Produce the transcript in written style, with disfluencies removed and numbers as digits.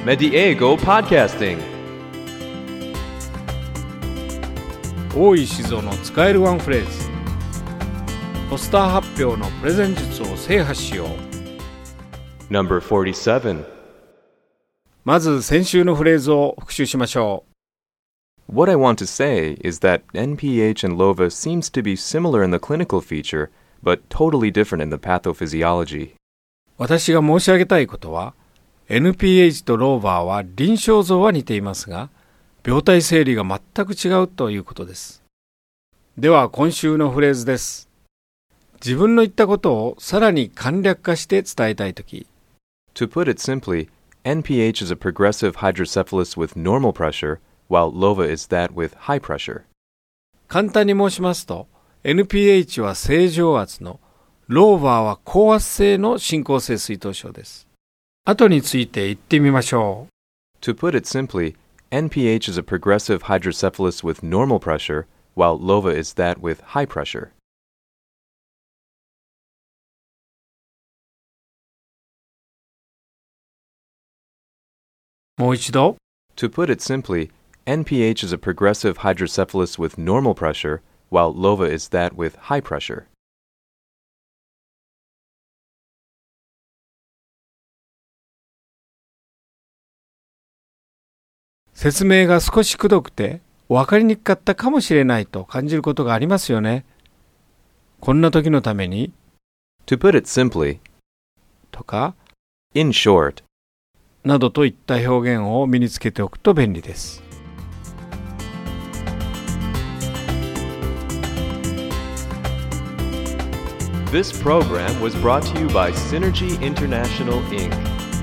Mediego Podcasting。 大石静雄の使えるワンフレーズ。ポスター発表のプレゼン術を制覇しよう。 Number 47. まず先週のフレーズを復習しましょう。What I want to say is that NPH and LOVA seems to be similar in the clinical feature, but totally different in the pathophysiology. 私が申し上げたいことは、NPH と LOVA は臨床像は似ていますが、病態整理が全く違うということです。では今週のフレーズです。自分の言ったことをさらに簡略化して伝えたいとき。 To put it simply, NPH is a progressive hydrocephalus with normal pressure, while LOVA is that with high pressure. 簡単に申しますと、NPH は正常圧の、LOVA は高圧性の進行性水頭症です。後について言ってみましょう。 To put it simply, NPH is a progressive hydrocephalus with normal pressure, while LOVA is that with high pressure. もう一度。 To put it simply, NPH is a progressive hydrocephalus with normal pressure, while LOVA is that with high pressure. 説明が少しくどくて分かりにくかったかもしれないと感じることがありますよね。こんな時のために To put it simply とか In short などといった表現を身につけておくと便利です。 This program was brought to you by Synergy International Inc.